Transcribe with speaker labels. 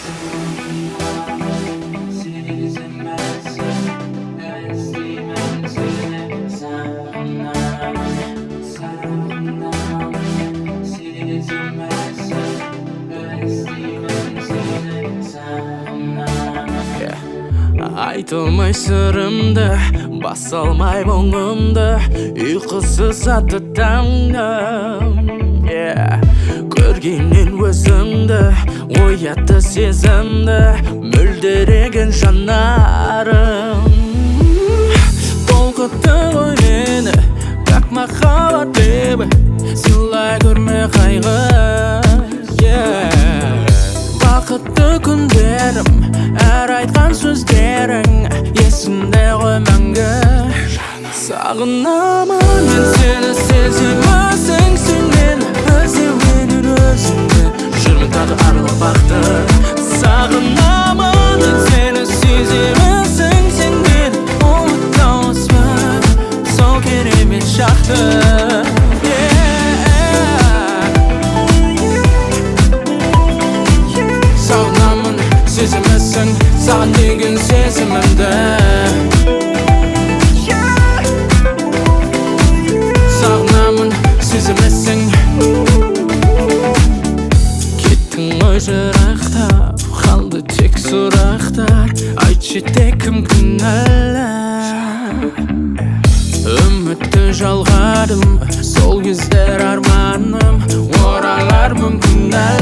Speaker 1: Айтылмай сырымды, баса алмай мұңымды, ұйқысыз атты таңым. Көргеннен өзіңді, оятты сезімді, мөлдіреген жанарым. Толқытты ғой мені, как махаббат лебі, сыйлай көрме қайғы. Бақытты күндерім, әр айтқан сөздерің есімде ғой мәңгі. Сағынамын мен сені, сеземісің сен мені, іздеумен өзіңді, жүрмін тағы аралап бақты. Сағынамын мен сені, сеземісің сен мені, ұмытамызбын сол керемет шақты. Сезімісің, саған деген сезімімді. Сағынамын, сезімісің. Кеттің ғой жырақтап, қалды тек сұрақтар, айтшы тек кім кінәлі. Үмітті жалғадым, сол кездер арманым оралар мүмкін әлі.